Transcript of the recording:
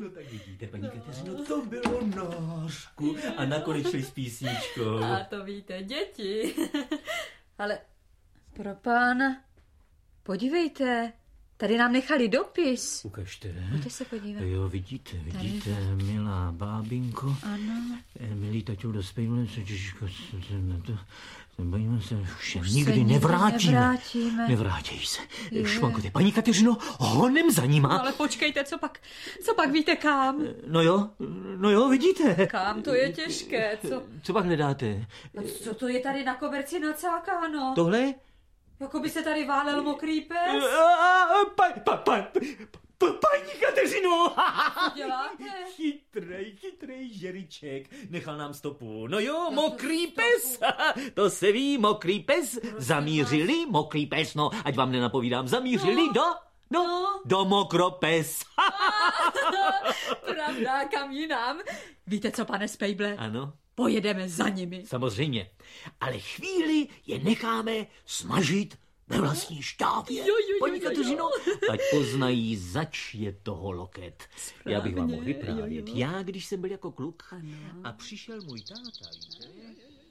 No tak vidíte, paní Kateřino, to bylo na hořku. A nakonec šli s písničkou. A to víte, děti. Ale pro pána, podívejte, tady nám nechali dopis. Ukažte. Pojďte se podívat. Jo, vidíte, milá bábinko. Ano. Milý taťulo, spejme se, bojíme se, už nikdy nevrátíme. Nevrátí se. Švankote, paní Kateřino, honem za nima. Ale počkejte, co pak víte kam? No jo, vidíte. Kam, to je těžké, co? Co pak hledáte? A co to je tady na koberci nacákáno? Tohle? Jako by se tady válel mokrý pes. Paní Kateřino! Co děláte? Chytrej žeriček. Nechal nám stopu. No jo, mokrý pes. To se ví, mokrý pes. Zamířili, mokrý pes. No, ať vám nenapovídám, zamířili do mokropes. Pravda, kam jinam. Víte co, pane Spejble? Ano. Pojedeme za nimi. Samozřejmě. Ale chvíli je necháme smažit ve vlastní štávě. Paní Kateřino, ať poznají, zač je toho loket. Já bych vám mohl vyprávět. Já, když jsem byl jako kluk a přišel můj táta, víte?